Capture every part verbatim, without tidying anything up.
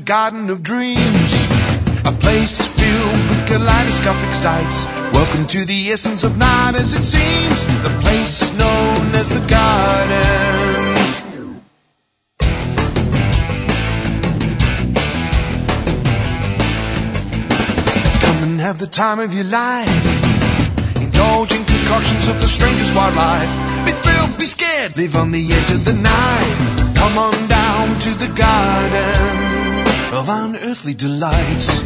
garden of dreams, a place filled with kaleidoscopic sights. Welcome to the essence of night as it seems, the place known as the garden. Come and have the time of your life, indulging concoctions of the strangest wildlife. Be thrilled, be scared, live on the edge of the night. Come on down to the garden of unearthly delights.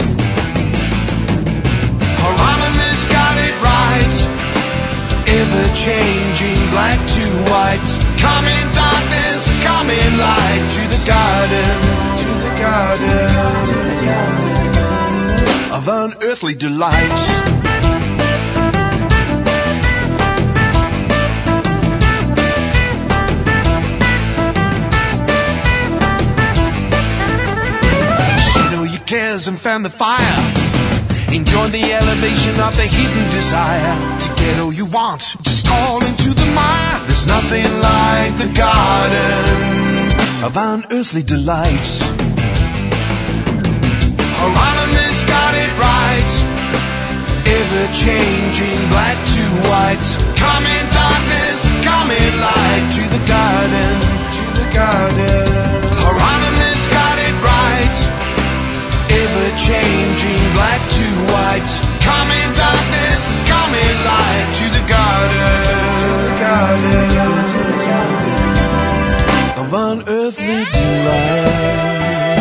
Hieronymus got it right, ever-changing black to white. Come in darkness, come in light, to the garden, to the garden of unearthly delights. Cares and fan the fire, enjoy the elevation of the hidden desire. To get all you want, just fall into the mire. There's nothing like the garden of unearthly delights. Hieronymus got it right, ever-changing black to white. Come in darkness, come in light, to the garden, to the garden. Hieronymus got it right, ever-changing black to white. Come in darkness, come in light, to the garden, to the garden of unearthly delight.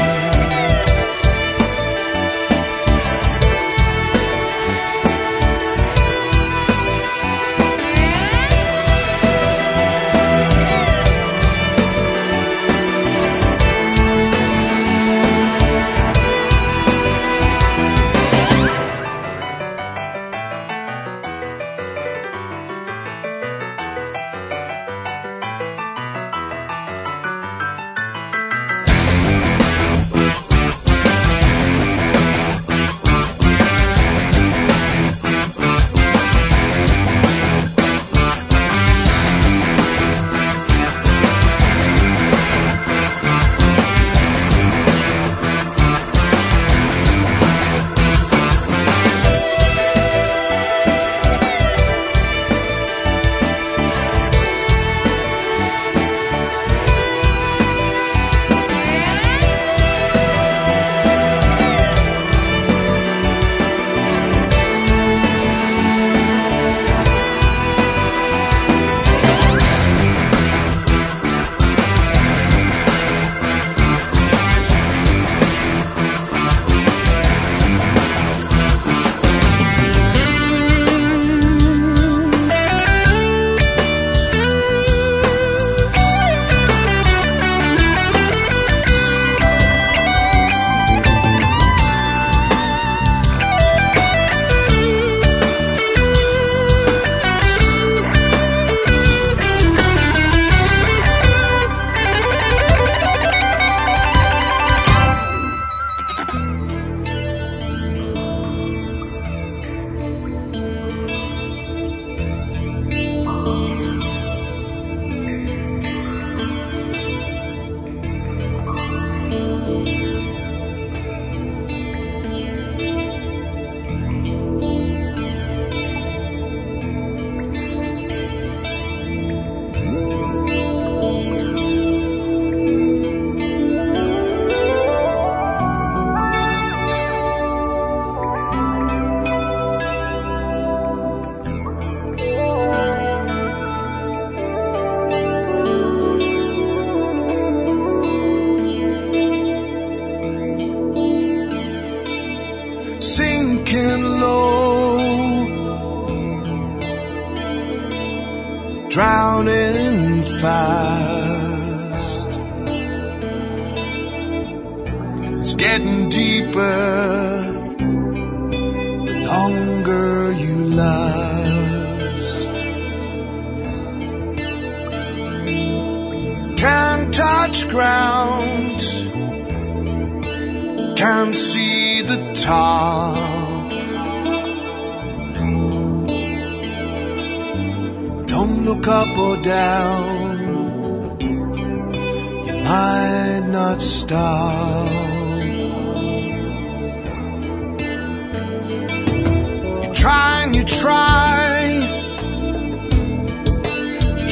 Sinking low, drowning fast. It's getting deeper the longer you last. Can't touch ground, can't see the top. Don't look up or down, you might not stop.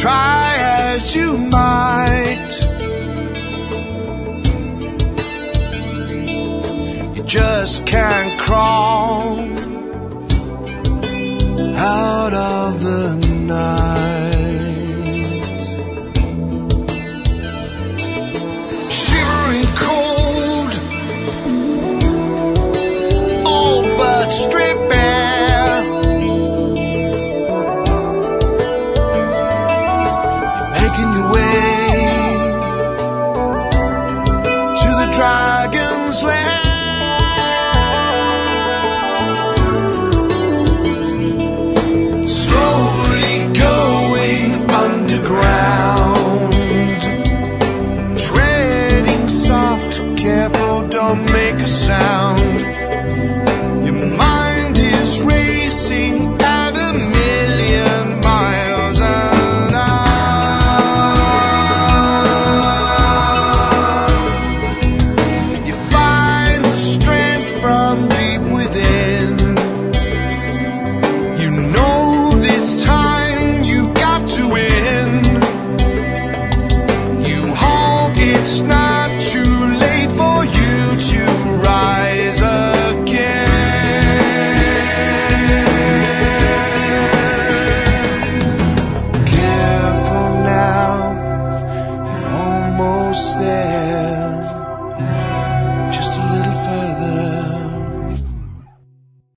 Try as you might.